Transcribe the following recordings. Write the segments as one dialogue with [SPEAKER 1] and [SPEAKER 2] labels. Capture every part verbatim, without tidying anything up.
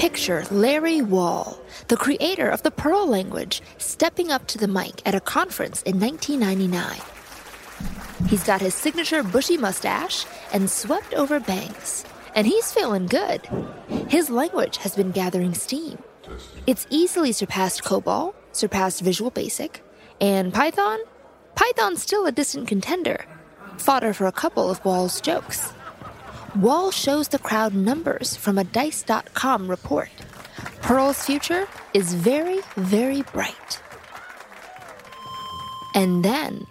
[SPEAKER 1] Picture Larry Wall, the creator of the Perl language, stepping up to the mic at a conference in nineteen ninety-nine. He's got his signature bushy mustache and swept-over bangs, and he's feeling good. His language has been gathering steam. It's easily surpassed COBOL, surpassed Visual Basic, and Python? Python's still a distant contender, fodder for a couple of Wall's jokes. Wall shows the crowd numbers from a Dice dot com report. Perl's future is very, very bright. And then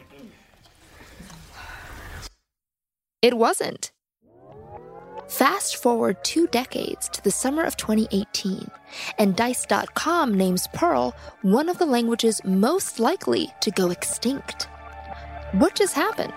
[SPEAKER 1] it wasn't. Fast forward two decades to the summer of twenty eighteen, and Dice dot com names Perl one of the languages most likely to go extinct. What just happened?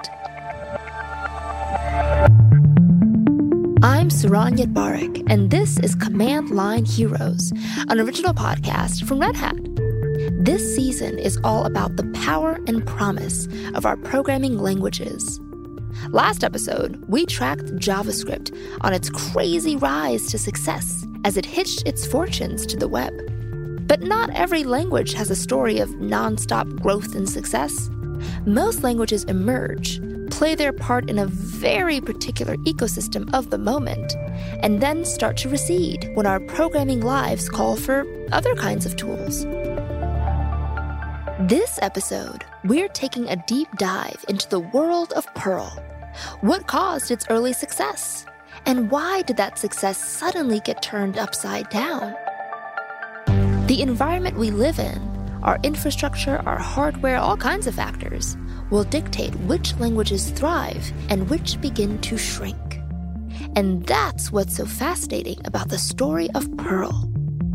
[SPEAKER 1] I'm Saron Yitbarek, and this is Command Line Heroes, an original podcast from Red Hat. This season is all about the power and promise of our programming languages. Last episode, we tracked JavaScript on its crazy rise to success as it hitched its fortunes to the web. But not every language has a story of nonstop growth and success. Most languages emerge, play their part in a very particular ecosystem of the moment, and then start to recede when our programming lives call for other kinds of tools. This episode, we're taking a deep dive into the world of Perl. What caused its early success? And why did that success suddenly get turned upside down? The environment we live in, our infrastructure, our hardware, all kinds of factors, will dictate which languages thrive and which begin to shrink. And that's what's so fascinating about the story of Perl.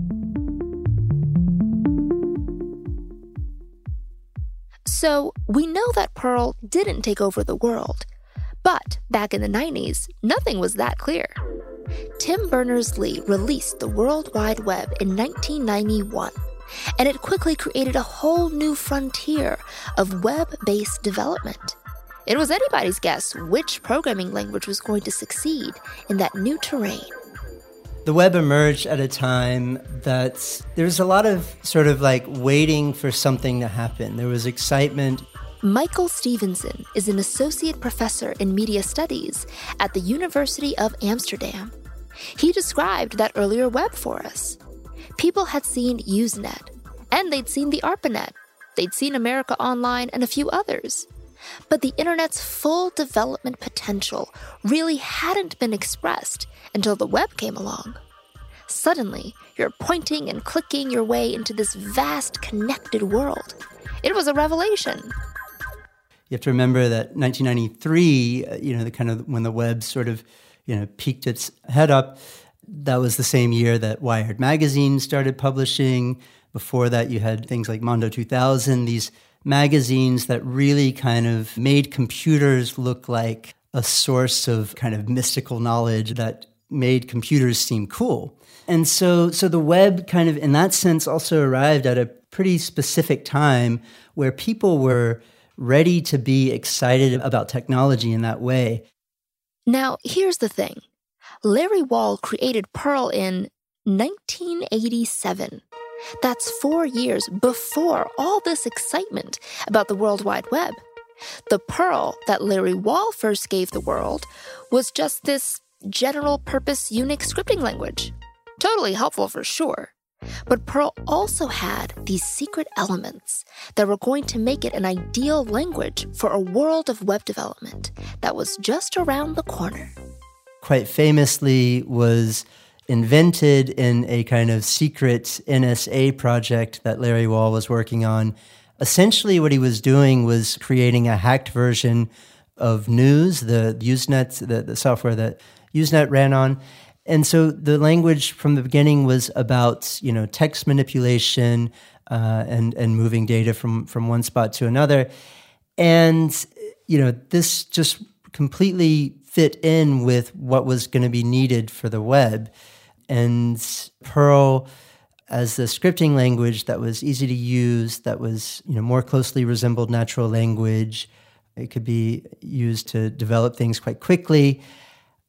[SPEAKER 1] So, we know that Perl didn't take over the world. But back in the nineties, nothing was that clear. Tim Berners-Lee released the World Wide Web in nineteen ninety-one, and it quickly created a whole new frontier of web-based development. It was anybody's guess which programming language was going to succeed in that new terrain.
[SPEAKER 2] The web emerged at a time that there was a lot of sort of like waiting for something to happen. There was excitement.
[SPEAKER 1] Michael Stevenson is an associate professor in media studies at the University of Amsterdam. He described that earlier web for us. People had seen Usenet, and they'd seen the ARPANET. They'd seen America Online and a few others. But the internet's full development potential really hadn't been expressed until the web came along. Suddenly, you're pointing and clicking your way into this vast connected world. It was a revelation.
[SPEAKER 2] You have to remember that nineteen ninety-three, uh, you know, the kind of when the web sort of, you know, peaked its head up, that was the same year that Wired magazine started publishing. Before that, you had things like Mondo two thousand, these magazines that really kind of made computers look like a source of kind of mystical knowledge that made computers seem cool. And so, so the web kind of, in that sense, also arrived at a pretty specific time where people were ready to be excited about technology in that way.
[SPEAKER 1] Now, here's the thing. Larry Wall created Perl in nineteen eighty-seven. That's four years before all this excitement about the World Wide Web. The Perl that Larry Wall first gave the world was just this general-purpose Unix scripting language. Totally helpful for sure. But Perl also had these secret elements that were going to make it an ideal language for a world of web development that was just around the corner.
[SPEAKER 2] Quite famously was invented in a kind of secret N S A project that Larry Wall was working on. Essentially what he was doing was creating a hacked version of News, the Usenet, the, the software that Usenet ran on. And so the language from the beginning was about, you know, text manipulation uh, and and moving data from from one spot to another. And, you know, this just completely fit in with what was going to be needed for the web. And Perl, as the scripting language that was easy to use, that was, you know, more closely resembled natural language, it could be used to develop things quite quickly.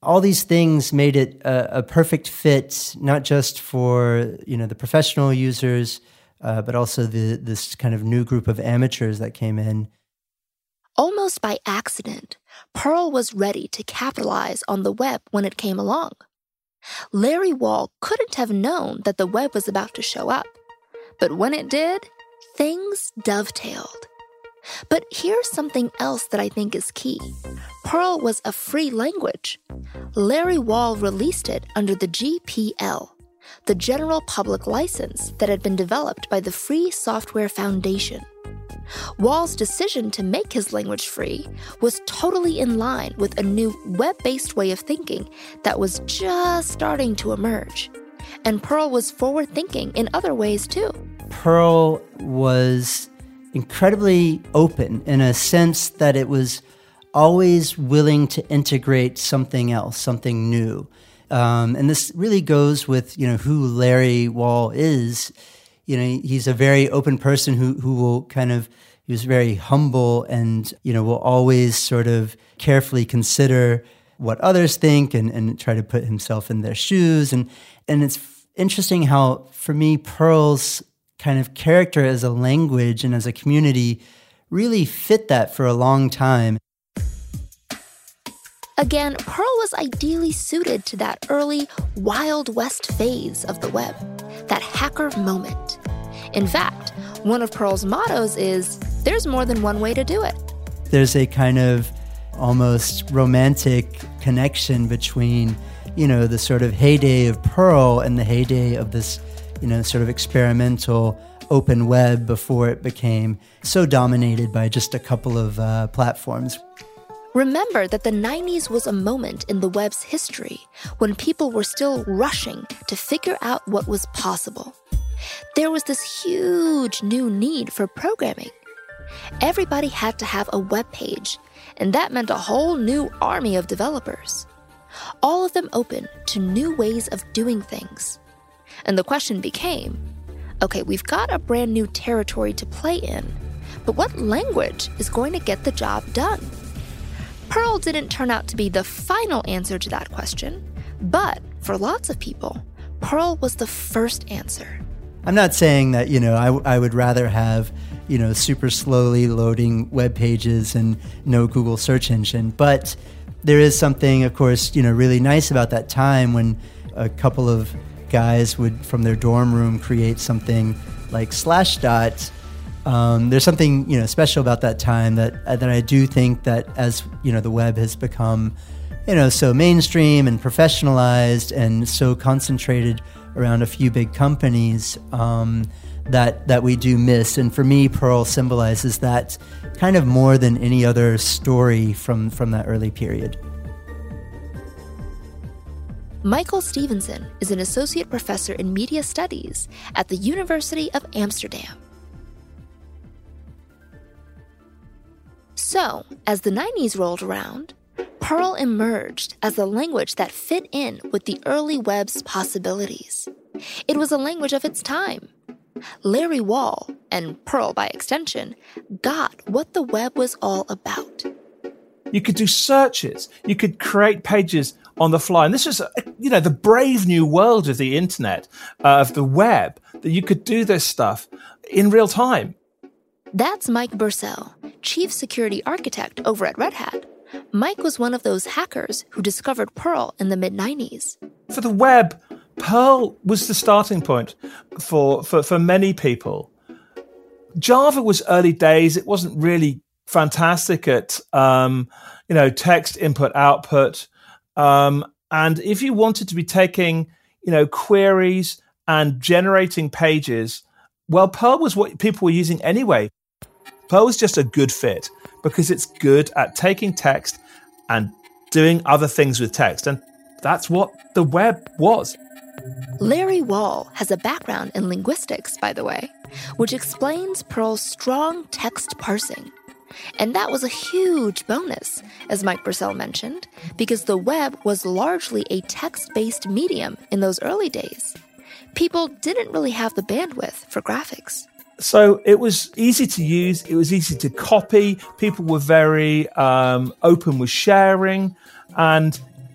[SPEAKER 2] All these things made it a, a perfect fit, not just for, you know, the professional users, uh, but also the this kind of new group of amateurs that came in.
[SPEAKER 1] Almost by accident, Perl was ready to capitalize on the web when it came along. Larry Wall couldn't have known that the web was about to show up. But when it did, things dovetailed. But here's something else that I think is key. Perl was a free language. Larry Wall released it under the G P L, the General Public License that had been developed by the Free Software Foundation. Wall's decision to make his language free was totally in line with a new web-based way of thinking that was just starting to emerge. And Perl was forward-thinking in other ways too.
[SPEAKER 2] Perl was incredibly open in a sense that it was always willing to integrate something else, something new. Um, and this really goes with, you know, who Larry Wall is. You know, he's a very open person who who will kind of, he was very humble and, you know, will always sort of carefully consider what others think and, and try to put himself in their shoes. And, and it's interesting how, for me, Perl's kind of character as a language and as a community really fit that for a long time.
[SPEAKER 1] Again, Perl was ideally suited to that early Wild West phase of the web, that hacker moment. In fact, one of Perl's mottos is, there's more than one way to do it.
[SPEAKER 2] There's a kind of almost romantic connection between, you know, the sort of heyday of Perl and the heyday of this, you know, sort of experimental open web before it became so dominated by just a couple of uh, platforms.
[SPEAKER 1] Remember that the nineties was a moment in the web's history when people were still rushing to figure out what was possible. There was this huge new need for programming. Everybody had to have a web page, and that meant a whole new army of developers. All of them open to new ways of doing things. And the question became, okay, we've got a brand new territory to play in, but what language is going to get the job done? Perl didn't turn out to be the final answer to that question, but for lots of people, Perl was the first answer.
[SPEAKER 2] I'm not saying that, you know, I, I would rather have, you know, super slowly loading web pages and no Google search engine, but there is something, of course, you know, really nice about that time when a couple of guys would, from their dorm room, create something like Slashdot. Um, there's something, you know, special about that time that uh, that I do think that as, you know, the web has become, you know, so mainstream and professionalized and so concentrated around a few big companies, um, that that we do miss. And for me, Perl symbolizes that kind of more than any other story from, from that early period.
[SPEAKER 1] Michael Stevenson is an associate professor in media studies at the University of Amsterdam. So, as the nineties rolled around, Perl emerged as a language that fit in with the early web's possibilities. It was a language of its time. Larry Wall, and Perl by extension, got what the web was all about.
[SPEAKER 3] You could do searches. You could create pages on the fly. And this was, you know, the brave new world of the internet, uh, of the web, that you could do this stuff in real time.
[SPEAKER 1] That's Mike Bursell, chief security architect over at Red Hat. Mike was one of those hackers who discovered Perl in the mid nineties.
[SPEAKER 3] For the web, Perl was the starting point for, for, for many people. Java was early days. It wasn't really fantastic at, um, you know, text input, output. Um, and if you wanted to be taking, you know, queries and generating pages, well, Perl was what people were using anyway. Perl was just a good fit because it's good at taking text and doing other things with text. And that's what the web was.
[SPEAKER 1] Larry Wall has a background in linguistics, by the way, which explains Perl's strong text parsing. And that was a huge bonus, as Mike Bursell mentioned, because the web was largely a text-based medium in those early days. People didn't really have the bandwidth for graphics.
[SPEAKER 3] So it was easy to use. It was easy to copy. People were very um, open with sharing. And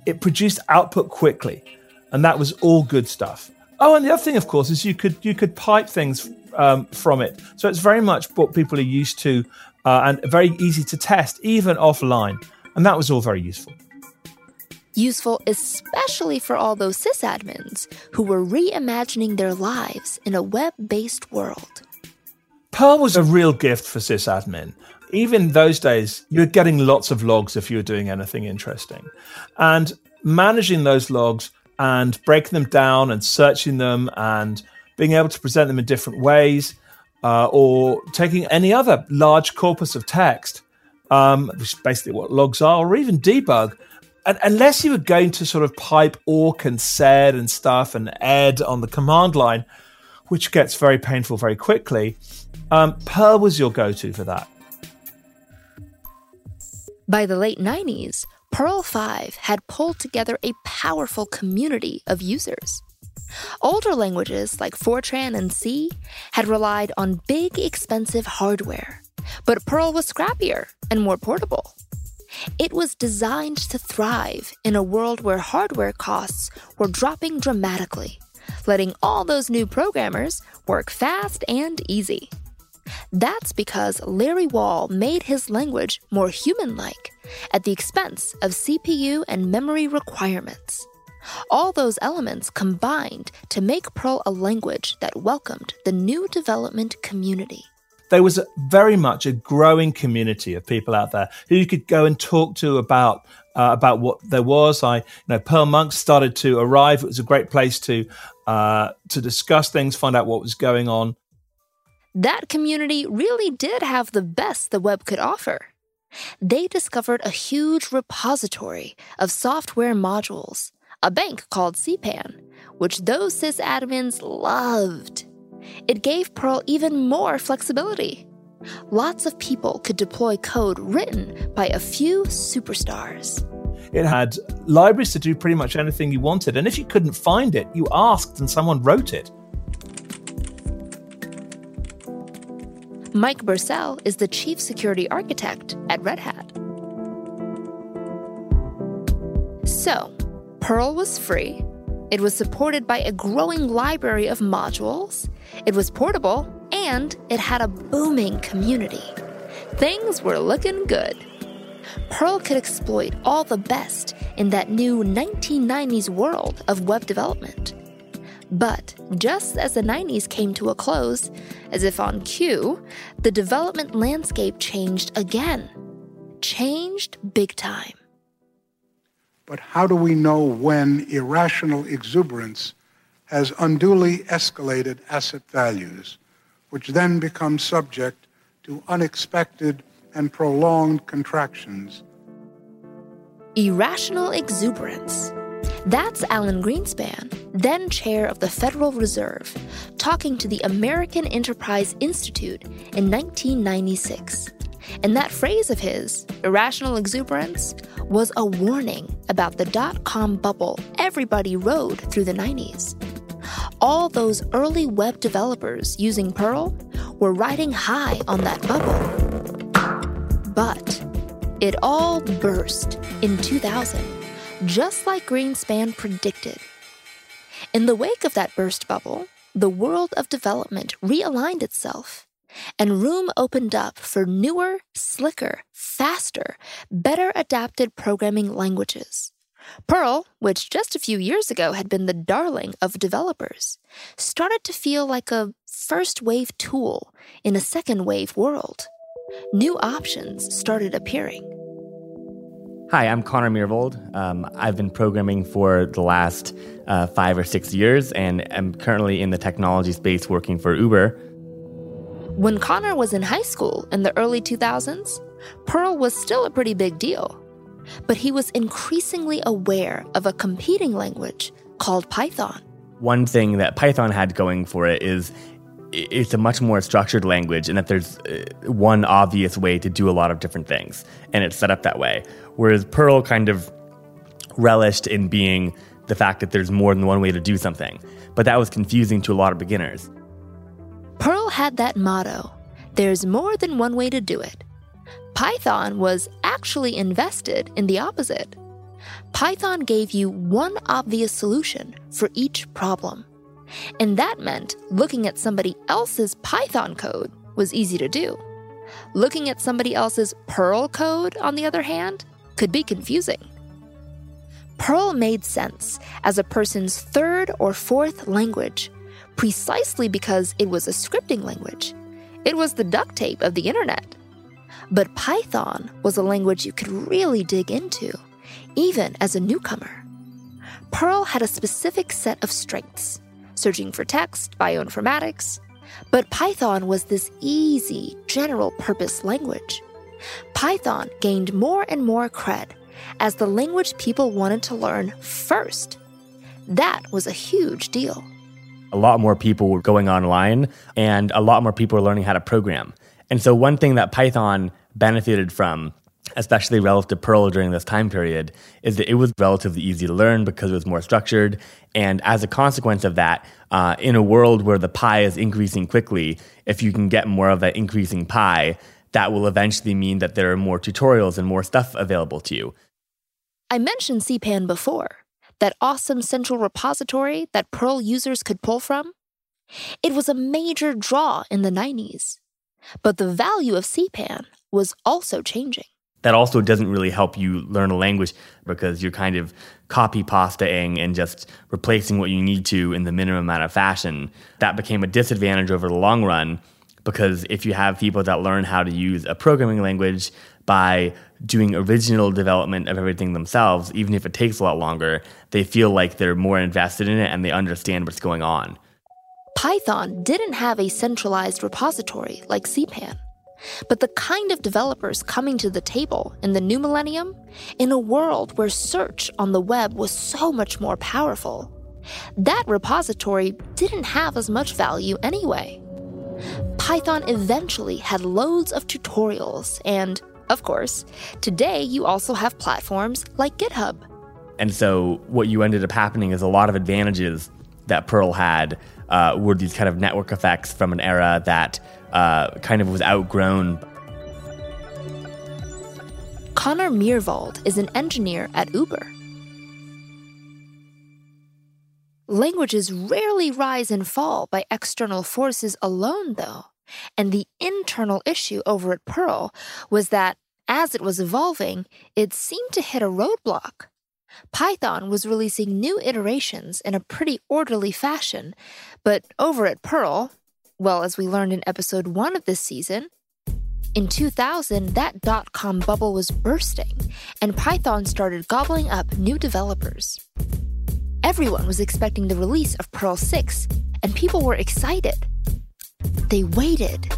[SPEAKER 3] it produced output quickly, and that was all good stuff. Oh, and the other thing, of course, is you could you could pipe things um, from it. So it's very much what people are used to uh, and very easy to test, even offline. And that was all very useful.
[SPEAKER 1] Useful especially for all those sysadmins who were reimagining their lives in a web-based world.
[SPEAKER 3] Perl was a real gift for sysadmin. Even those days, you were getting lots of logs if you were doing anything interesting. And managing those logs and breaking them down and searching them and being able to present them in different ways, uh, or taking any other large corpus of text, um, which is basically what logs are, or even debug, and unless you were going to sort of pipe awk and sed and stuff and ed on the command line, which gets very painful very quickly, um, Perl was your go-to for that.
[SPEAKER 1] By the late nineties, Perl five had pulled together a powerful community of users. Older languages like Fortran and C had relied on big, expensive hardware, but Perl was scrappier and more portable. It was designed to thrive in a world where hardware costs were dropping dramatically, letting all those new programmers work fast and easy. That's because Larry Wall made his language more human-like at the expense of C P U and memory requirements. All those elements combined to make Perl a language that welcomed the new development community.
[SPEAKER 3] There was a, very much a growing community of people out there who you could go and talk to about uh, about what there was. I, you know, Perl monks started to arrive. It was a great place to uh, to discuss things, find out what was going on.
[SPEAKER 1] That community really did have the best the web could offer. They discovered a huge repository of software modules, a bank called C PAN, which those sysadmins loved. It gave Perl even more flexibility. Lots of people could deploy code written by a few superstars.
[SPEAKER 3] It had libraries to do pretty much anything you wanted, and if you couldn't find it, you asked and someone wrote it.
[SPEAKER 1] Mike Bursell is the chief security architect at Red Hat. So, Perl was free. It was supported by a growing library of modules. It was portable, and it had a booming community. Things were looking good. Perl could exploit all the best in that new nineteen nineties world of web development. But just as the nineties came to a close, as if on cue, the development landscape changed again. Changed big time.
[SPEAKER 4] But how do we know when irrational exuberance has unduly escalated asset values, which then become subject to unexpected and prolonged contractions?
[SPEAKER 1] Irrational exuberance. That's Alan Greenspan, then chair of the Federal Reserve, talking to the American Enterprise Institute in nineteen ninety-six. And that phrase of his, irrational exuberance, was a warning about the dot-com bubble everybody rode through the nineties. All those early web developers using Perl were riding high on that bubble. But it all burst in two thousand. Just like Greenspan predicted. In the wake of that burst bubble, the world of development realigned itself, and room opened up for newer, slicker, faster, better adapted programming languages. Perl, which just a few years ago had been the darling of developers, started to feel like a first-wave tool in a second-wave world. New options started appearing.
[SPEAKER 5] Hi, I'm Connor Meervold. Um, I've been programming for the last uh, five or six years and am currently in the technology space working for Uber.
[SPEAKER 1] When Connor was in high school in the early two thousands, Perl was still a pretty big deal. But he was increasingly aware of a competing language called Python.
[SPEAKER 5] One thing that Python had going for it is it's a much more structured language and that there's one obvious way to do a lot of different things, and it's set up that way. Whereas Perl kind of relished in being the fact that there's more than one way to do something. But that was confusing to a lot of beginners.
[SPEAKER 1] Perl had that motto, there's more than one way to do it. Python was actually invested in the opposite. Python gave you one obvious solution for each problem. And that meant looking at somebody else's Python code was easy to do. Looking at somebody else's Perl code, on the other hand, could be confusing. Perl made sense as a person's third or fourth language, precisely because it was a scripting language. It was the duct tape of the internet. But Python was a language you could really dig into, even as a newcomer. Perl had a specific set of strengths, searching for text, bioinformatics, but Python was this easy, general-purpose language. Python gained more and more cred as the language people wanted to learn first. That was a huge deal.
[SPEAKER 5] A lot more people were going online, and a lot more people were learning how to program. And so one thing that Python benefited from, especially relative to Perl during this time period, is that it was relatively easy to learn because it was more structured. And as a consequence of that, uh, in a world where the pie is increasing quickly, if you can get more of that increasing pie, that will eventually mean that there are more tutorials and more stuff available to you.
[SPEAKER 1] I mentioned C PAN before, that awesome central repository that Perl users could pull from. It was a major draw in the nineties. But the value of C PAN was also changing.
[SPEAKER 5] That also doesn't really help you learn a language because you're kind of copy-pastaing and just replacing what you need to in the minimum amount of fashion. That became a disadvantage over the long run because if you have people that learn how to use a programming language by doing original development of everything themselves, even if it takes a lot longer, they feel like they're more invested in it and they understand what's going on.
[SPEAKER 1] Python didn't have a centralized repository like C PAN, but the kind of developers coming to the table in the new millennium, in a world where search on the web was so much more powerful, that repository didn't have as much value anyway. Python eventually had loads of tutorials, and, of course, today you also have platforms like GitHub.
[SPEAKER 5] And so what you ended up happening is a lot of advantages that Perl had uh, were these kind of network effects from an era that uh, kind of was outgrown.
[SPEAKER 1] Connor Meerwald is an engineer at Uber. Languages rarely rise and fall by external forces alone, though, and the internal issue over at Perl was that, as it was evolving, it seemed to hit a roadblock. Python was releasing new iterations in a pretty orderly fashion, but over at Perl, well, as we learned in episode one of this season, in two thousand, that dot-com bubble was bursting, and Python started gobbling up new developers. Everyone was expecting the release of Perl six, and people were excited. They waited,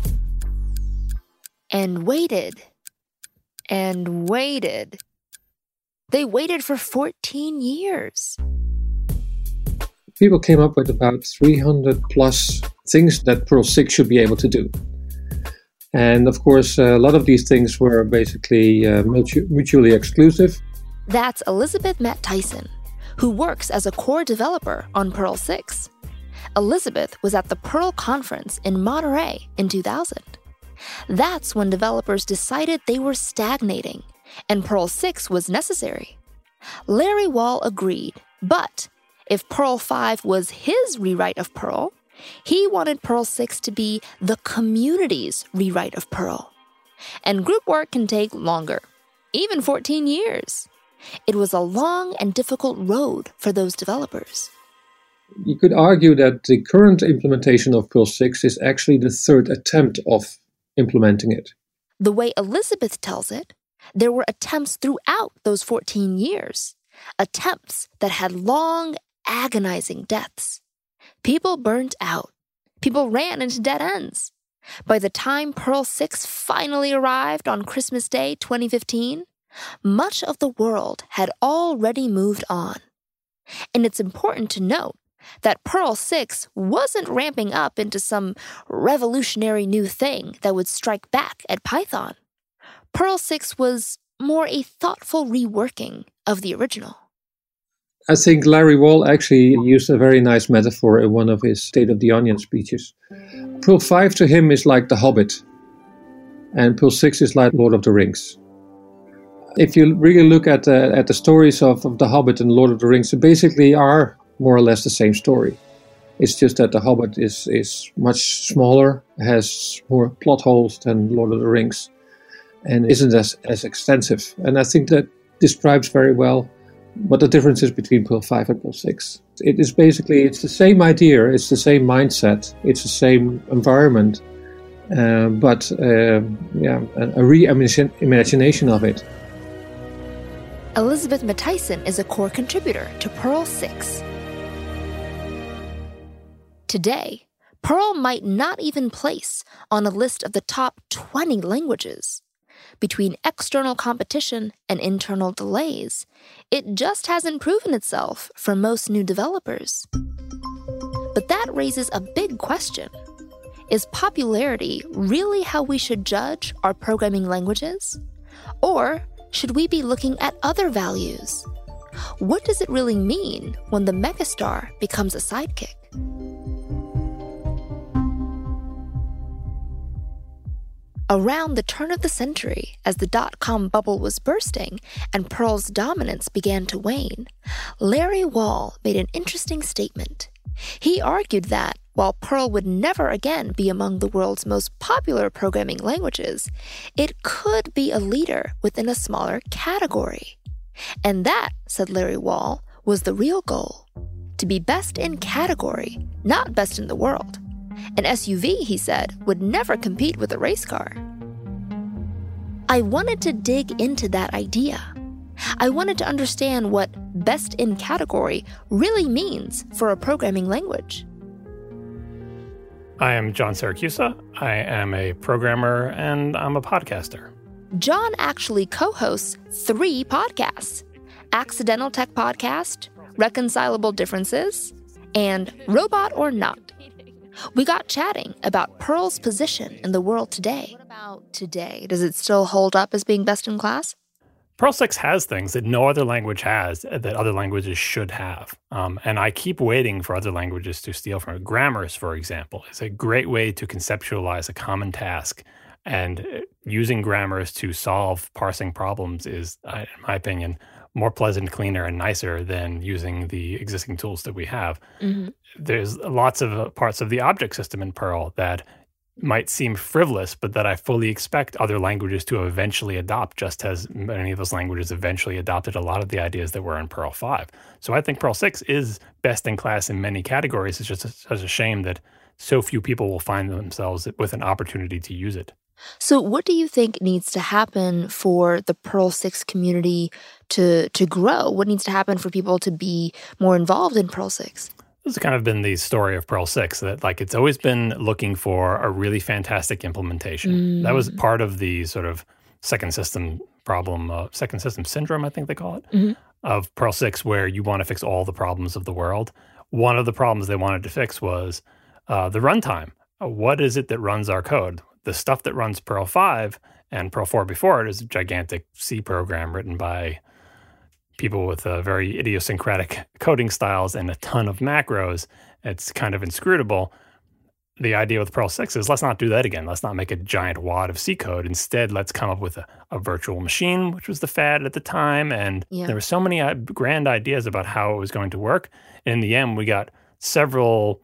[SPEAKER 1] and waited, and waited. They waited for fourteen years.
[SPEAKER 6] People came up with about three hundred plus things that Perl six should be able to do. And of course, a lot of these things were basically uh, mutu- mutually exclusive.
[SPEAKER 1] That's Elizabeth Matt Tyson, who works as a core developer on Perl six. Elizabeth was at the Perl conference in Monterey in two thousand. That's when developers decided they were stagnating, and Perl six was necessary. Larry Wall agreed, but if Perl five was his rewrite of Perl, he wanted Perl six to be the community's rewrite of Perl. And group work can take longer, even fourteen years. It was a long and difficult road for those developers.
[SPEAKER 6] You could argue that the current implementation of Perl six is actually the third attempt of implementing it.
[SPEAKER 1] The way Elizabeth tells it, there were attempts throughout those fourteen years, attempts that had long, agonizing deaths. People burnt out. People ran into dead ends. By the time Perl six finally arrived on Christmas Day twenty fifteen, much of the world had already moved on. And it's important to note that Perl six wasn't ramping up into some revolutionary new thing that would strike back at Python. Perl six was more a thoughtful reworking of the original.
[SPEAKER 6] I think Larry Wall actually used a very nice metaphor in one of his State of the Onion speeches. Perl five to him is like The Hobbit, and Perl six is like Lord of the Rings. If you really look at the, at the stories of, of The Hobbit and Lord of the Rings, they basically are more or less the same story. It's just that The Hobbit is, is much smaller, has more plot holes than Lord of the Rings, and isn't as, as extensive. And I think that describes very well what the difference is between Pearl five and Pearl six. It is basically, it's the same idea, it's the same mindset, it's the same environment, uh, but uh, yeah, a, a reimagination of it.
[SPEAKER 1] Elizabeth Matthijssen is a core contributor to Pearl six. Today, Pearl might not even place on a list of the top twenty languages. Between external competition and internal delays, it just hasn't proven itself for most new developers. But that raises a big question. Is popularity really how we should judge our programming languages? Or should we be looking at other values? What does it really mean when the megastar becomes a sidekick? Around the turn of the century, as the dot-com bubble was bursting and Perl's dominance began to wane, Larry Wall made an interesting statement. He argued that, while Perl would never again be among the world's most popular programming languages, it could be a leader within a smaller category. And that, said Larry Wall, was the real goal. To be best in category, not best in the world. An S U V, he said, would never compete with a race car. I wanted to dig into that idea. I wanted to understand what best in category really means for a programming language.
[SPEAKER 7] I am John Siracusa. I am a programmer and I'm a podcaster.
[SPEAKER 1] John actually co-hosts three podcasts: Accidental Tech Podcast, Reconcilable Differences, and Robot or Not. We got chatting about Perl's position in the world today. What about today? Does it still hold up as being best in class?
[SPEAKER 7] Perl six has things that no other language has that other languages should have. Um, and I keep waiting for other languages to steal from it. Grammars, for example, is a great way to conceptualize a common task. And using grammars to solve parsing problems is, in my opinion, more pleasant, cleaner, and nicer than using the existing tools that we have. Mm-hmm. There's lots of parts of the object system in Perl that might seem frivolous, but that I fully expect other languages to eventually adopt, just as many of those languages eventually adopted a lot of the ideas that were in Perl five. So I think Perl six is best in class in many categories. It's just a, such a shame that so few people will find themselves with an opportunity to use it.
[SPEAKER 1] So what do you think needs to happen for the Perl six community to to grow? What needs to happen for people to be more involved in Perl six?
[SPEAKER 7] This has kind of been the story of Perl six, that like it's always been looking for a really fantastic implementation. Mm. That was part of the sort of second system problem, uh, second system syndrome, I think they call it, mm-hmm. of Perl six, where you want to fix all the problems of the world. One of the problems they wanted to fix was uh, the runtime. Uh, what is it that runs our code? The stuff that runs Perl five and Perl four before it is a gigantic C program written by people with uh, very idiosyncratic coding styles and a ton of macros. It's kind of inscrutable. The idea with Perl six is let's not do that again. Let's not make a giant wad of C code. Instead, let's come up with a, a virtual machine, which was the fad at the time. And yeah. there were so many uh, grand ideas about how it was going to work. And in the end, we got several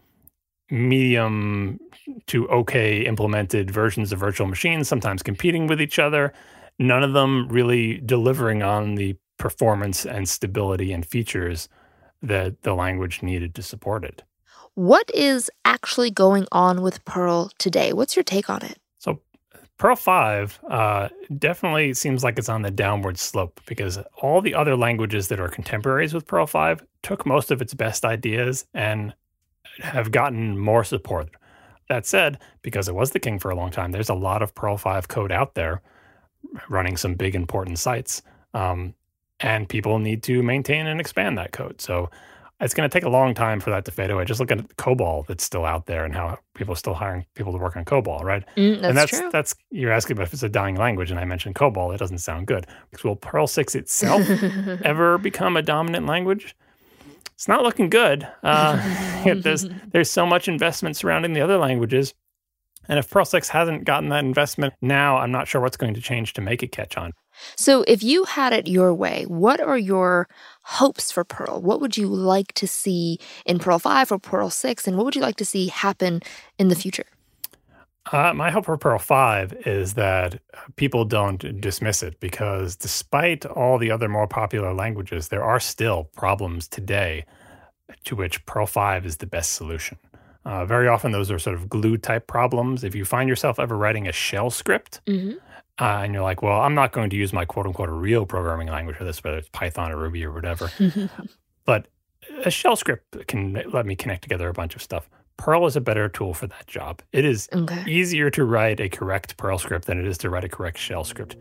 [SPEAKER 7] medium to okay implemented versions of virtual machines, sometimes competing with each other, none of them really delivering on the performance and stability and features that the language needed to support it.
[SPEAKER 1] What is actually going on with Perl today? What's your take on it?
[SPEAKER 7] So Perl five uh, definitely seems like it's on the downward slope, because all the other languages that are contemporaries with Perl five took most of its best ideas and have gotten more support. That said, because it was the king for a long time, there's a lot of Perl five code out there running some big important sites, um, and people need to maintain and expand that code. So it's going to take a long time for that to fade away. Just look at COBOL that's still out there and how people are still hiring people to work on COBOL, right?
[SPEAKER 1] Mm, that's
[SPEAKER 7] and that's
[SPEAKER 1] true.
[SPEAKER 7] That's you're asking about if it's a dying language, and I mentioned COBOL. It doesn't sound good. Because will Perl six itself ever become a dominant language? It's not looking good. Uh, there's there's so much investment surrounding the other languages. And if Perl six hasn't gotten that investment now, I'm not sure what's going to change to make it catch on.
[SPEAKER 1] So if you had it your way, what are your hopes for Perl? What would you like to see in Perl five or Perl six? And what would you like to see happen in the future?
[SPEAKER 7] Uh, my hope for Perl five is that people don't dismiss it, because despite all the other more popular languages, there are still problems today to which Perl five is the best solution. Uh, very often those are sort of glue-type problems. If you find yourself ever writing a shell script, mm-hmm. uh, and you're like, well, I'm not going to use my quote-unquote real programming language for this, whether it's Python or Ruby or whatever. But a shell script can let me connect together a bunch of stuff. Perl is a better tool for that job. It is okay. easier to write a correct Perl script than it is to write a correct shell script.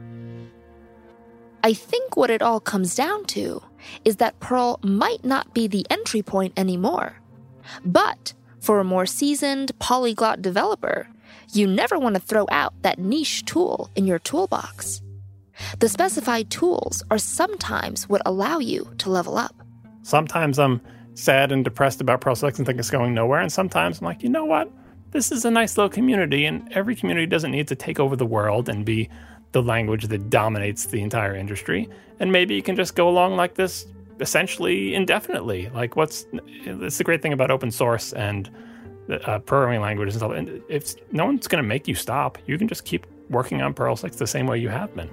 [SPEAKER 1] I think what it all comes down to is that Perl might not be the entry point anymore. But for a more seasoned polyglot developer, you never want to throw out that niche tool in your toolbox. The specified tools are sometimes what allow you to level up.
[SPEAKER 7] Sometimes I'm sad and depressed about Perl six and think it's going nowhere, and sometimes I'm like, you know what? This is a nice little community, and every community doesn't need to take over the world and be the language that dominates the entire industry. And maybe you can just go along like this essentially indefinitely. Like what's it's the great thing about open source and uh, programming languages and stuff. And if no one's going to make you stop, you can just keep working on Perl six the same way you have been.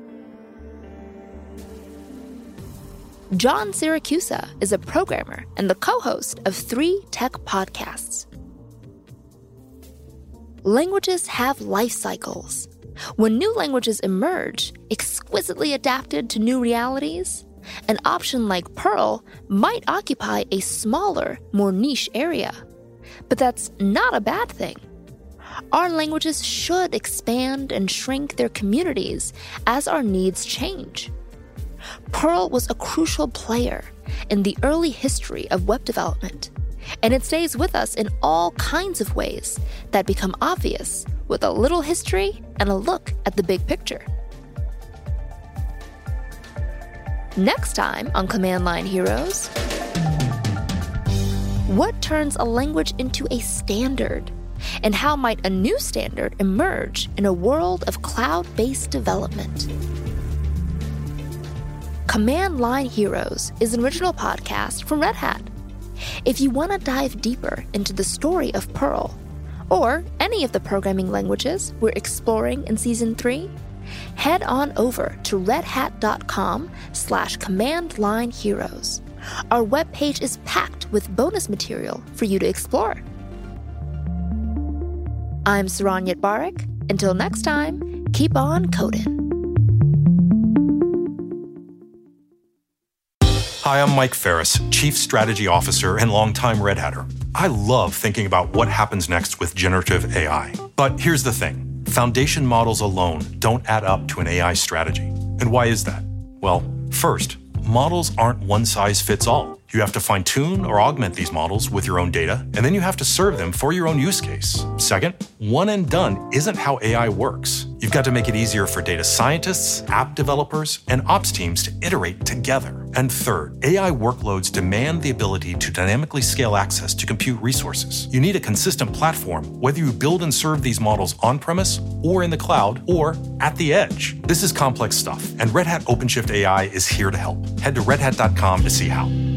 [SPEAKER 1] John Siracusa is a programmer and the co-host of three tech podcasts. Languages have life cycles. When new languages emerge, exquisitely adapted to new realities, an option like Perl might occupy a smaller, more niche area. But that's not a bad thing. Our languages should expand and shrink their communities as our needs change. Perl was a crucial player in the early history of web development, and it stays with us in all kinds of ways that become obvious with a little history and a look at the big picture. Next time on Command Line Heroes, what turns a language into a standard? And how might a new standard emerge in a world of cloud-based development? Command Line Heroes is an original podcast from Red Hat. If you want to dive deeper into the story of Perl, or any of the programming languages we're exploring in Season three, head on over to redhat.com slash command line heroes. Our webpage is packed with bonus material for you to explore. I'm Saron Yitbarek. Until next time, keep on coding.
[SPEAKER 8] Hi, I'm Mike Ferris, Chief Strategy Officer and longtime Red Hatter. I love thinking about what happens next with generative A I. But here's the thing. Foundation models alone don't add up to an A I strategy. And why is that? Well, first, models aren't one size fits all. You have to fine-tune or augment these models with your own data, and then you have to serve them for your own use case. Second, one and done isn't how A I works. You've got to make it easier for data scientists, app developers, and ops teams to iterate together. And third, A I workloads demand the ability to dynamically scale access to compute resources. You need a consistent platform, whether you build and serve these models on-premise or in the cloud or at the edge. This is complex stuff, and Red Hat OpenShift A I is here to help. Head to red hat dot com to see how.